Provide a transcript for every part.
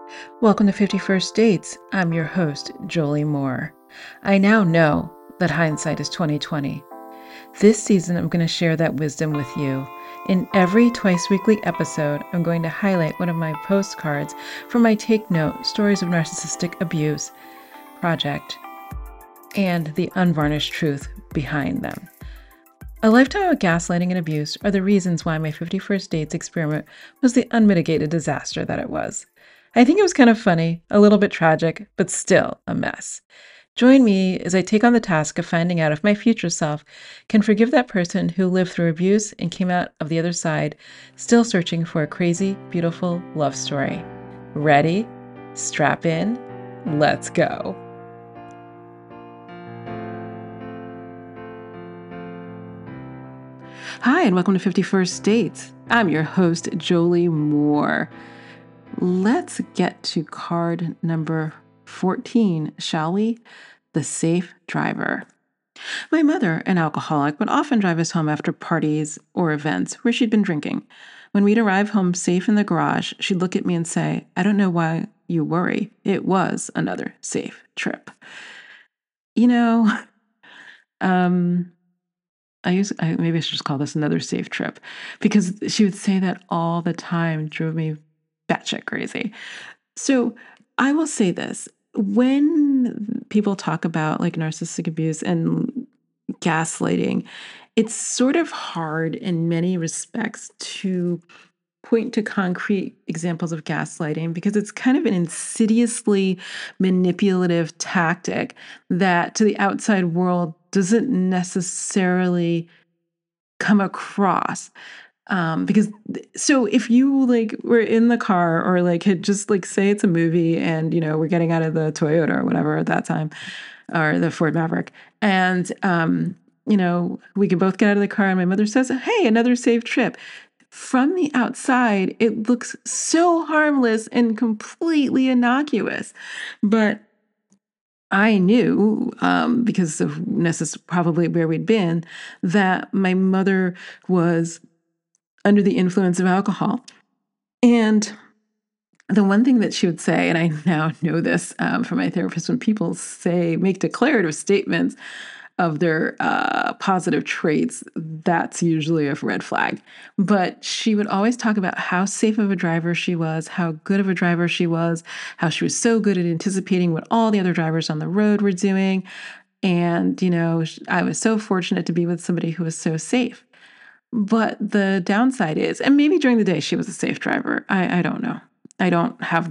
Welcome to 51st Dates. I'm your host, Jolie Moore. I now know that hindsight is 2020. This season, I'm going to share that wisdom with you. In every twice-weekly episode, I'm going to highlight one of my postcards from my Take Note Stories of Narcissistic Abuse project and the unvarnished truth behind them. A lifetime of gaslighting and abuse are the reasons why my 51st Dates experiment was the unmitigated disaster that it was. I think it was kind of funny, a little bit tragic, but still a mess. Join me as I take on the task of finding out if my future self can forgive that person who lived through abuse and came out of the other side, still searching for a crazy, beautiful love story. Ready? Strap in. Let's go. Hi, and welcome to 51st Dates. I'm your host, Jolie Moore. Let's get to card number 14, shall we? The safe driver. My mother, an alcoholic, would often drive us home after parties or events where she'd been drinking. When we'd arrive home safe in the garage, she'd look at me and say, "I don't know why you worry. It was another safe trip." You know, maybe I should just call this another safe trip, because she would say that all the time, drove me batshit crazy. So I will say this. When people talk about like narcissistic abuse and gaslighting, it's sort of hard in many respects to point to concrete examples of gaslighting because it's kind of an insidiously manipulative tactic that to the outside world doesn't necessarily come across. Because so if you like were in the car or like had just like say it's a movie and we're getting out of the Toyota or whatever at that time, or the Ford Maverick, and we can both get out of the car and my mother says, "Hey, another safe trip." From the outside, it looks so harmless and completely innocuous. But I knew, because of this is probably where we'd been, that my mother was under the influence of alcohol. And the one thing that she would say, and I now know this from my therapist, when people make declarative statements of their positive traits, that's usually a red flag. But she would always talk about how safe of a driver she was, how good of a driver she was, how she was so good at anticipating what all the other drivers on the road were doing. And, I was so fortunate to be with somebody who was so safe. But the downside is, and maybe during the day she was a safe driver. I don't know. I don't have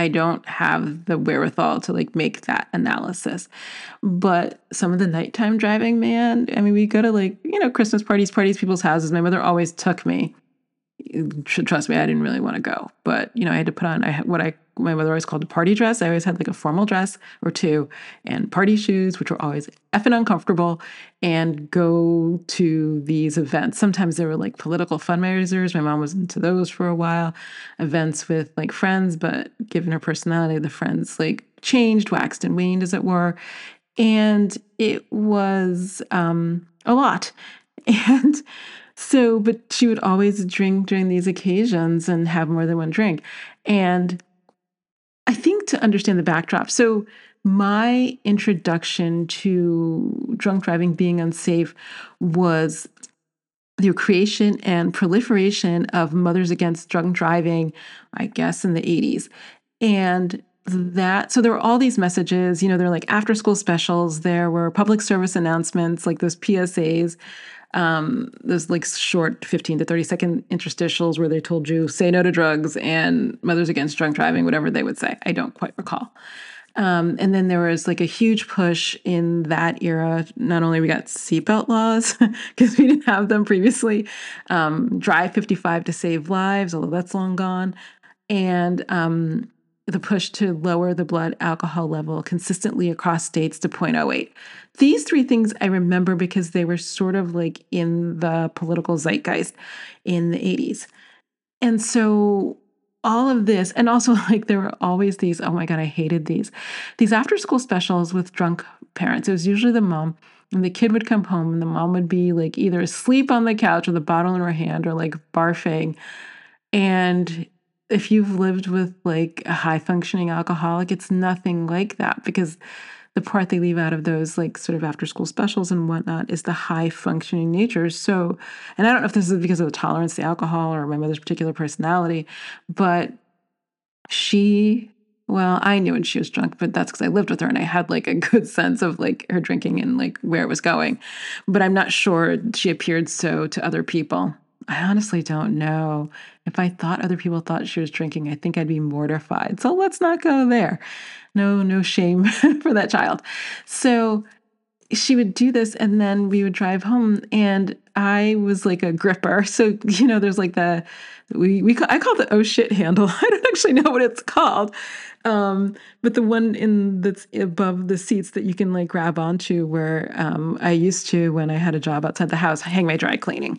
the wherewithal to like make that analysis. But some of the nighttime driving, man, I mean, we go to Christmas parties, people's houses. My mother always took me. Trust me, I didn't really want to go, but I had to put on my mother always called a party dress. I always had like a formal dress or two and party shoes, which were always effing uncomfortable, and go to these events. Sometimes they were like political fundraisers. My mom was into those for a while, events with like friends, but given her personality, the friends like changed, waxed and waned, as it were. And it was a lot. And so, but she would always drink during these occasions and have more than one drink. And I think to understand the backdrop, so my introduction to drunk driving being unsafe was the creation and proliferation of Mothers Against Drunk Driving, I guess, in the 80s. And so there were all these messages, they're like after school specials, there were public service announcements, like those PSAs, those like short 15 to 30-second interstitials where they told you, say no to drugs and Mothers Against Drunk Driving, whatever they would say. I don't quite recall. And then there was like a huge push in that era. Not only we got seatbelt laws, because we didn't have them previously, Drive 55 to save lives, although that's long gone, and the push to lower the blood alcohol level consistently across states to 0.08. These three things I remember because they were sort of like in the political zeitgeist in the 80s. And so all of this, and also like there were always these, oh my God, I hated these after school specials with drunk parents. It was usually the mom, and the kid would come home and the mom would be like either asleep on the couch with a bottle in her hand or like barfing. And if you've lived with like a high functioning alcoholic, it's nothing like that, because the part they leave out of those like sort of after school specials and whatnot is the high functioning nature. So, and I don't know if this is because of the tolerance to alcohol or my mother's particular personality, but well, I knew when she was drunk, but that's because I lived with her and I had like a good sense of like her drinking and like where it was going. But I'm not sure she appeared so to other people. I honestly don't know. If I thought other people thought she was drinking, I think I'd be mortified. So let's not go there. No shame for that child. So she would do this, and then we would drive home, and I was like a gripper. So, there's like I call it the oh shit handle. I don't actually know what it's called. But the one that's above the seats that you can like grab onto, where I used to, when I had a job outside the house, hang my dry cleaning.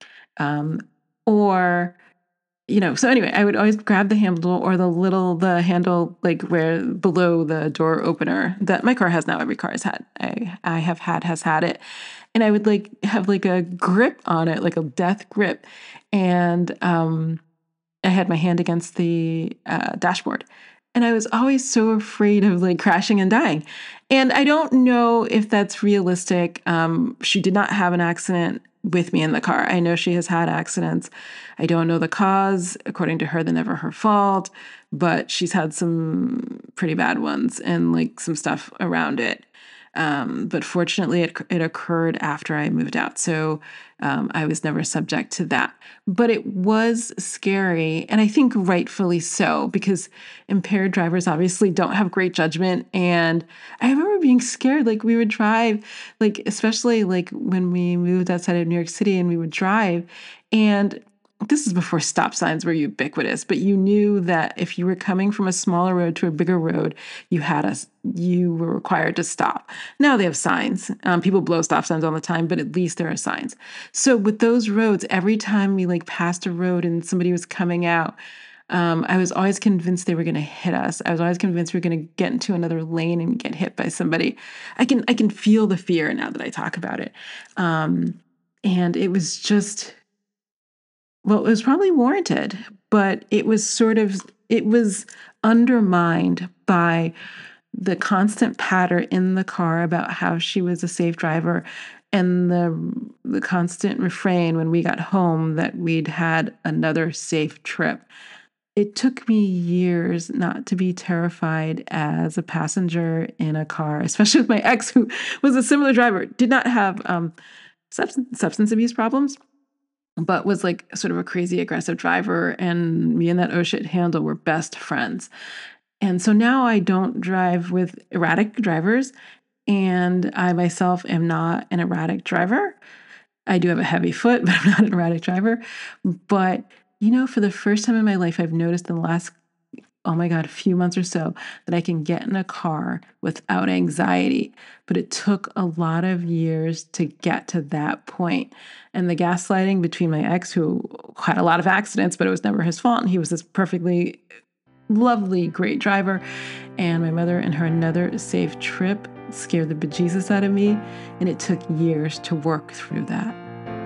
So anyway, I would always grab the handle, or the handle like where below the door opener that my car has now. Every car has had. Has had it. And I would like have like a grip on it, like a death grip. And I had my hand against the dashboard. And I was always so afraid of like crashing and dying. And I don't know if that's realistic. She did not have an accident with me in the car. I know she has had accidents. I don't know the cause. According to her, they're never her fault, but she's had some pretty bad ones and like some stuff around it. But fortunately, it occurred after I moved out. So I was never subject to that. But it was scary, and I think rightfully so, because impaired drivers obviously don't have great judgment. And I remember being scared. Like we would drive, like especially like when we moved outside of New York City, and we would drive, and this is before stop signs were ubiquitous, but you knew that if you were coming from a smaller road to a bigger road, you were required to stop. Now they have signs. People blow stop signs all the time, but at least there are signs. So with those roads, every time we like passed a road and somebody was coming out, I was always convinced they were going to hit us. I was always convinced we were going to get into another lane and get hit by somebody. I can feel the fear now that I talk about it. And it was just... Well, it was probably warranted, but it was undermined by the constant patter in the car about how she was a safe driver, and the constant refrain when we got home that we'd had another safe trip. It took me years not to be terrified as a passenger in a car, especially with my ex, who was a similar driver, did not have substance abuse problems, but was like sort of a crazy aggressive driver, and me and that oh shit handle were best friends. And so now I don't drive with erratic drivers, and I myself am not an erratic driver. I do have a heavy foot, but I'm not an erratic driver. But, for the first time in my life, I've noticed in the last, oh my God, a few months or so, that I can get in a car without anxiety. But it took a lot of years to get to that point. And the gaslighting between my ex, who had a lot of accidents, but it was never his fault, and he was this perfectly lovely, great driver, and my mother and her another safe trip scared the bejesus out of me, and it took years to work through that.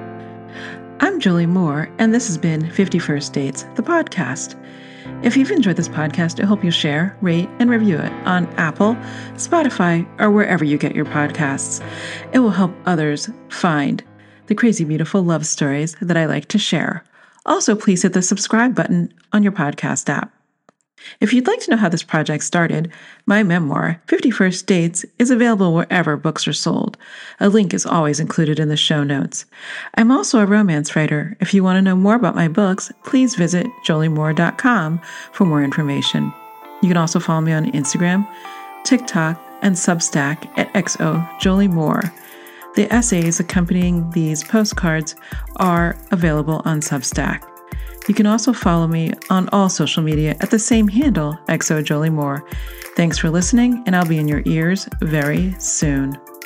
I'm Julie Moore, and this has been 50 First Dates, the podcast. If you've enjoyed this podcast, I hope you'll share, rate, and review it on Apple, Spotify, or wherever you get your podcasts. It will help others find the crazy, beautiful love stories that I like to share. Also, please hit the subscribe button on your podcast app. If you'd like to know how this project started, my memoir, 50 First Dates, is available wherever books are sold. A link is always included in the show notes. I'm also a romance writer. If you want to know more about my books, please visit joliemoore.com for more information. You can also follow me on Instagram, TikTok, and Substack at XOJolieMoore. The essays accompanying these postcards are available on Substack. You can also follow me on all social media at the same handle, XOJolieMoore. Thanks for listening, and I'll be in your ears very soon.